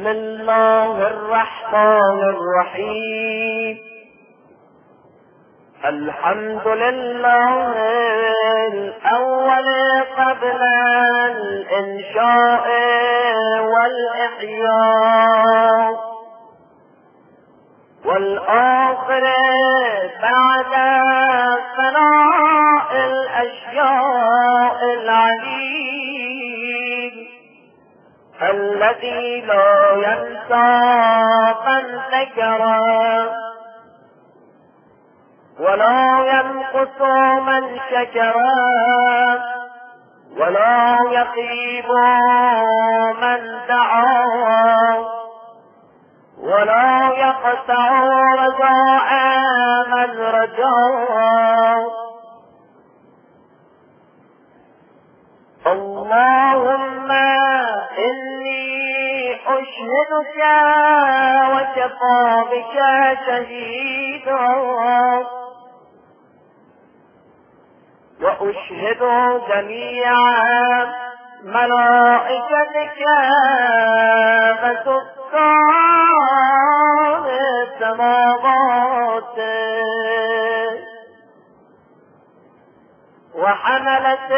بسم الله الرحمن الرحيم. الحمد لله الأول قبل الإنشاء والإحياء، والآخر بعد فناء الأشياء العليم، الذي لا ينسى من ذكره ولا ينقص من شكره ولا يخيب من دعاه ولا يقطع رجاء من رجاه. اللهم إني أشهدك وكفى بك شهيدا، وأشهد جميع ملائكتك وسكان السماوات وحملة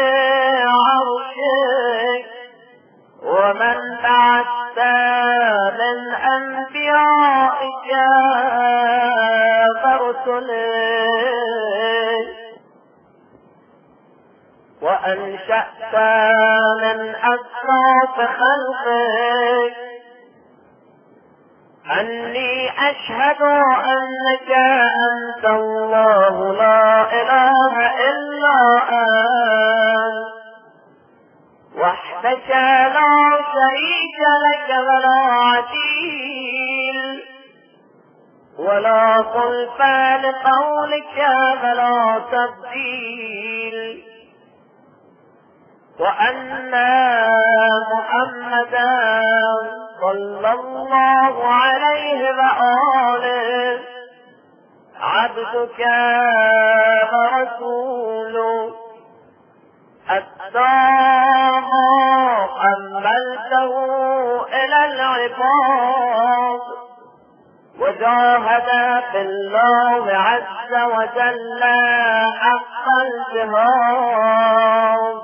عرشك ومن بعثت من أنبيائك ورسلك، وأنشأت من أسرار خلقك، أني أشهد أنك أنت الله لا إله إلا أنت وحدك لا شريك لك ولا عديل ولا خلف لقولك ولا تبديل، وأن محمدا صلى الله عليه وآله عبدك ورسولك أداه حملته إلى العباد وجاهد في الله عز وجل حق الجهاد،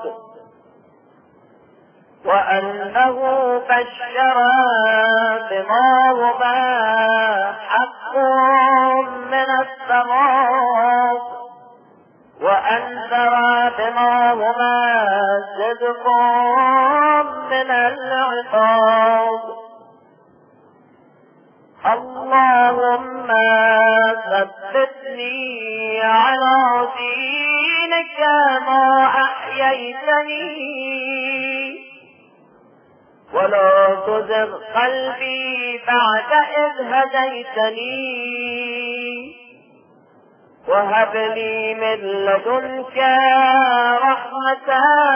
وأنه بشر بما هو حق من السماء وأنذر بما هو صدق من العقاب. اللهم ثبتني على دينك ما أحييتني، ولا تزغ قلبي بعد إذ هديتني، وهب لي من لدنك رحمة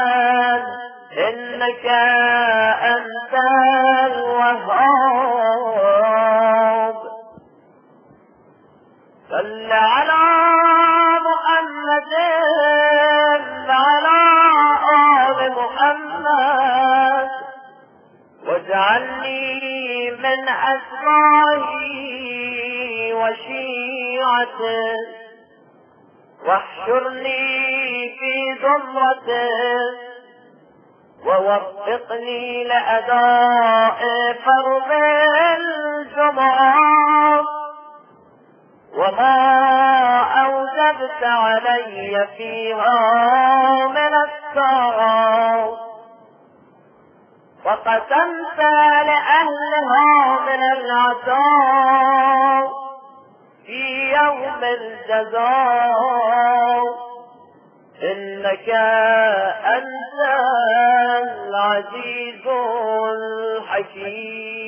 إنك أنت الوهاب. صل على محمد وعلى آل محمد واجعلني من أتباعه وشيعته، واحشرني في زمرته، ووفقني لأداء فرض الجمعة وما أوجبت علي فيها من الطاعات، وقسمت لأهلها من العطاء في يوم الجزاء، إنك أنت العزيز الحكيم.